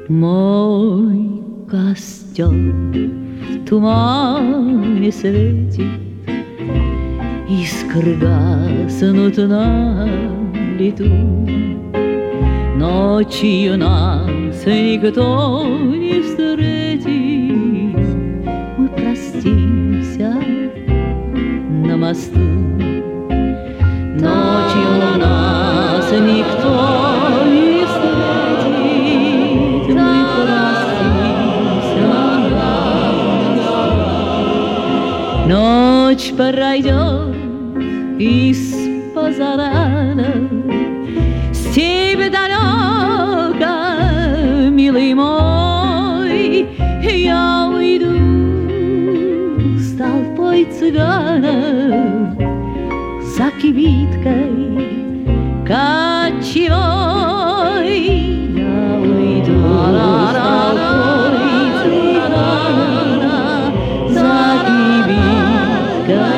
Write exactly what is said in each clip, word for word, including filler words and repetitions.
Мой костер в тумане светит, искры гаснут на лету. Ночью нас никто не встретит, мы простимся на мосту. Ночью нас никто не встретит, мы простимся на мосту. Ночь пройдет из-под заката, степь далека, милый мой, я уйду с толпой цыганов за кибиткой кочевой. Я уйду с толпой цыганов за кибиткой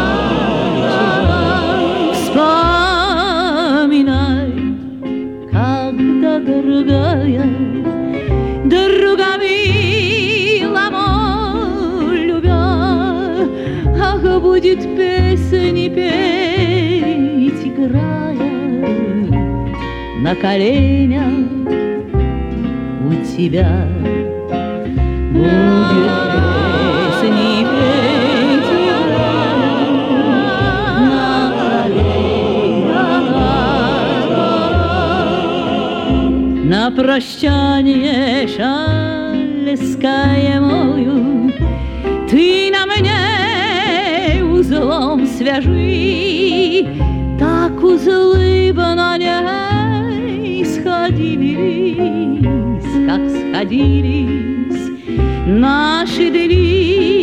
кочевой. Другая, друга мила мой, любя, ах, будет песни петь, играя на коленях у тебя. Будет песни петь, играя на коленях. На прощание шаль скаемую ты на мне узлом свяжи, так узлы бы на ней сходились, как сходились наши дни.